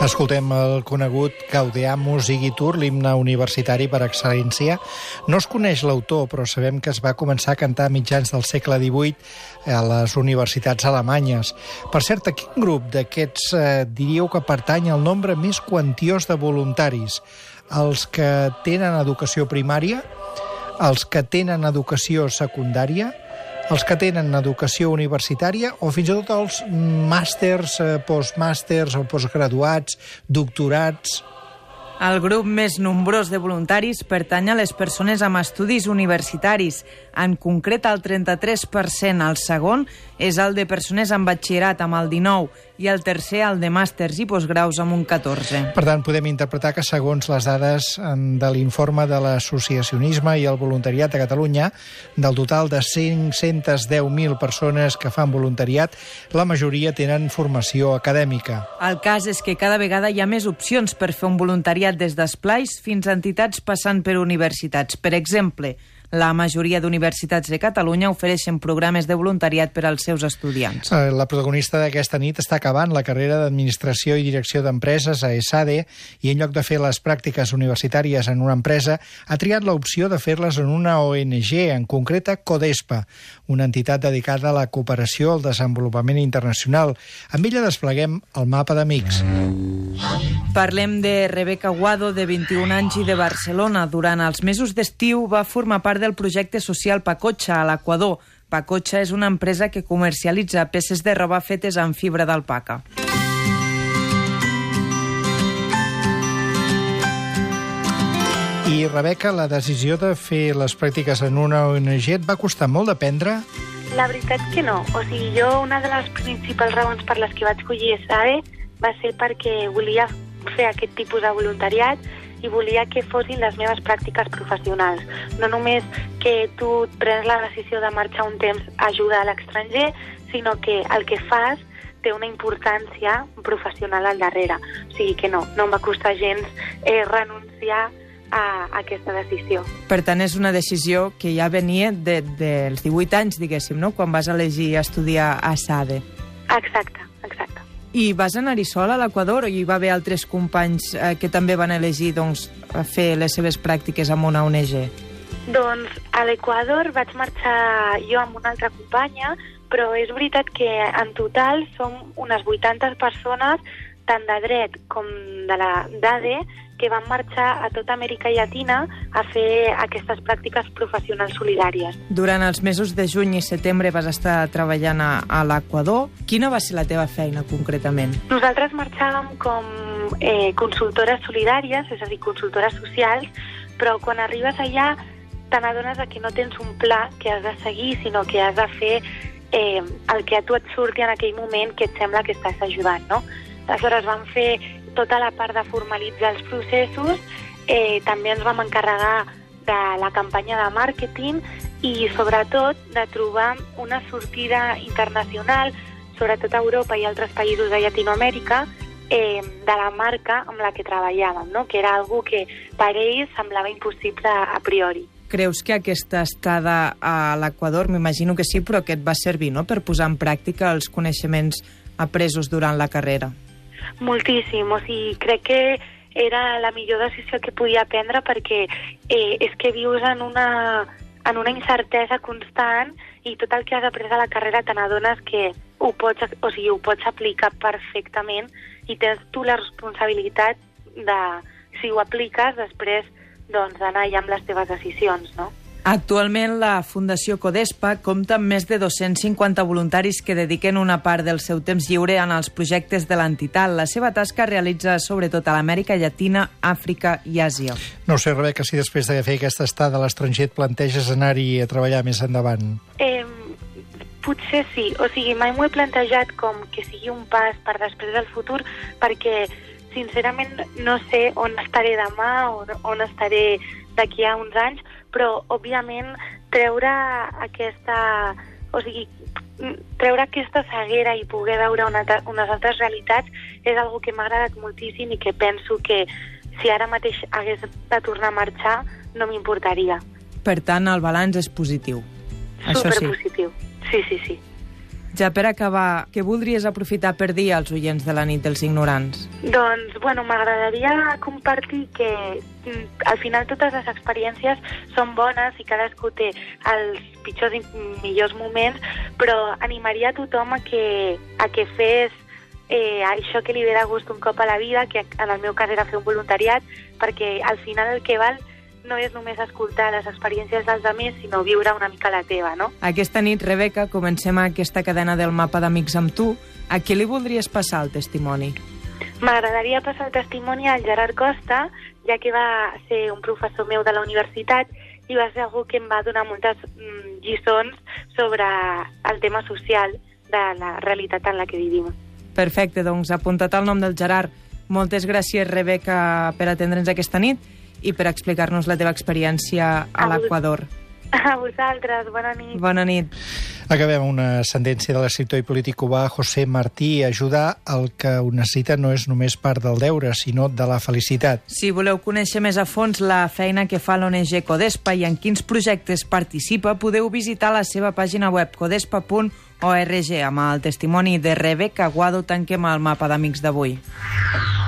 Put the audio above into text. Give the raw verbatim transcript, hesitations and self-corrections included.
Escoltem el conegut Gaudeamus Igitur, l'himne universitari per excel·lència. No es coneix l'autor, però sabem que es va començar a cantar a mitjans del segle divuit a les universitats alemanyes. Per cert, a quin grup d'aquests eh, diríeu que pertany al nombre més quantiós de voluntaris? Els que tenen educació primària? Els que tenen educació secundària? Els que tenen educació universitària o fins i tot els màsters, postmàsters o postgraduats, doctorats? El grup més nombrós de voluntaris pertany a les persones amb estudis universitaris. En concret, el trenta-tres per cent. El segon és el de persones amb batxillerat, amb el dinou, i el tercer, el de màsters i postgraus, amb un catorze. Per tant, podem interpretar que, segons les dades de l'informe de l'associacionisme i el voluntariat a Catalunya, del total de cinc-centes deu mil persones que fan voluntariat, la majoria tenen formació acadèmica. El cas és que cada vegada hi ha més opcions per fer un voluntariat, des d'esplais fins a entitats passant per universitats. Per exemple, la majoria d'universitats de Catalunya ofereixen programes de voluntariat per als seus estudiants. La protagonista d'aquesta nit està acabant la carrera d'Administració i Direcció d'Empreses a ESADE i en lloc de fer les pràctiques universitàries en una empresa, ha triat l'opció de fer-les en una O N G, en concret a CODESPA, una entitat dedicada a la cooperació al desenvolupament internacional. Amb ella despleguem el mapa d'amics. Parlem de Rebeca Guado, de vint-i-un anys i de Barcelona. Durant els mesos d'estiu va formar part del projecte social Pacocha a l'Equador. Pacocha és una empresa que comercialitza peces de roba fetes amb fibra d'alpaca. I, Rebeca, la decisió de fer les pràctiques en una O N G et va costar molt de prendre? La veritat que no. O sigui, jo una de les principals raons per les que vaig escollir ESADE va ser perquè volia fer aquest tipus de voluntariat i volia que fossin les meves pràctiques professionals. No només que tu prens la decisió de marxar un temps a ajudar a l'estranger, sinó que el que fas té una importància professional al darrere. O sigui que no, no em va costar gens eh, renunciar a aquesta decisió. Per tant, és una decisió que ja venia de, dels divuit anys, diguéssim, no?, quan vas elegir estudiar a ESADE. Exacte, exacte. I vas anar-hi sola a l'Equador o hi va haver altres companys eh, que també van elegir doncs, fer les seves pràctiques amb una O N G? Doncs a l'Equador vaig marxar jo amb una altra companya, però és veritat que en total som unes vuitanta persones, tant de dret com de la d'ADE, que van marxar a tota Amèrica Llatina a fer aquestes pràctiques professionals solidàries. Durant els mesos de juny i setembre vas estar treballant a, a l'Equador. Quina va ser la teva feina, concretament? Nosaltres marxàvem com eh, consultores solidàries, és a dir, consultores socials, però quan arribes allà t'adones que no tens un pla que has de seguir, sinó que has de fer eh, el que a tu et surti en aquell moment que et sembla que estàs ajudant, no? Aleshores vam fer tota la part de formalitzar els processos, eh, també ens vam encarregar de la campanya de màrqueting i sobretot de trobar una sortida internacional, sobretot a Europa i altres països de Llatinoamèrica, eh, de la marca amb la que treballàvem, no? Que era algo que per ells semblava impossible a priori. Creus que aquesta estada a l'Equador, m'imagino que sí, però que et va servir, no?, per posar en pràctica els coneixements apresos durant la carrera? Moltíssim, o sigui, crec que era la millor decisió que podia prendre perquè eh, és que vius en una, en una incertesa constant i tot el que has après a la carrera te n'adones que ho pots, o sigui, ho pots aplicar perfectament i tens tu la responsabilitat de, si ho apliques, després doncs, d'anar ja amb les teves decisions, no? Actualment, la Fundació CODESPA compta amb més de dos-cents cinquanta voluntaris que dediquen una part del seu temps lliure en els projectes de l'entitat. La seva tasca realitza sobretot a l'Amèrica Llatina, Àfrica i Àsia. No sé, Rebeca, si després de fer aquesta estada a l'estranger et planteges anar-hi a treballar més endavant. Eh, potser sí. O sigui, mai m'ho he plantejat com que sigui un pas per després del futur, perquè, sincerament, no sé on estaré demà o on estaré d'aquí a uns anys, però, òbviament, treure aquesta, o sigui, treure aquesta ceguera i poder veure una, unes altres realitats és algo que m'ha agradat moltíssim i que penso que si ara mateix hagués de tornar a marxar no m'importaria. Per tant, el balanç és positiu. Superpositiu, sí, sí, sí. Ja per acabar, què voldries aprofitar per dir als oients de la nit dels ignorants? Doncs, bueno, m'agradaria compartir que mm, al final totes les experiències són bones i cadascú té els pitjors i millors moments, però animaria a tothom a que, a que fes eh, això que li ve de gust un cop a la vida, que en el meu cas era fer un voluntariat, perquè al final el que val no és només escoltar les experiències dels altres, sinó viure una mica la teva, no? Aquesta nit, Rebeca, comencem aquesta cadena del mapa d'amics amb tu. A qui li voldries passar el testimoni? M'agradaria passar el testimoni al Gerard Costa, ja que va ser un professor meu de la universitat i va ser algú que em va donar moltes mm, lliçons sobre el tema social de la realitat en la que vivim. Perfecte, doncs apuntat el nom del Gerard. Moltes gràcies, Rebeca, per atendre'ns aquesta nit i per explicar-nos la teva experiència a l'Equador. A vosaltres, bona nit. Bona nit. Acabem amb una sentència de l'escriptor i polític cubà José Martí. Ajudar el que ho necessita no és només part del deure, sinó de la felicitat. Si voleu conèixer més a fons la feina que fa l'O N G Codespa i en quins projectes participa, podeu visitar la seva pàgina web codespa punt org. Amb el testimoni de Rebeca Aguado tanquem el mapa d'amics d'avui.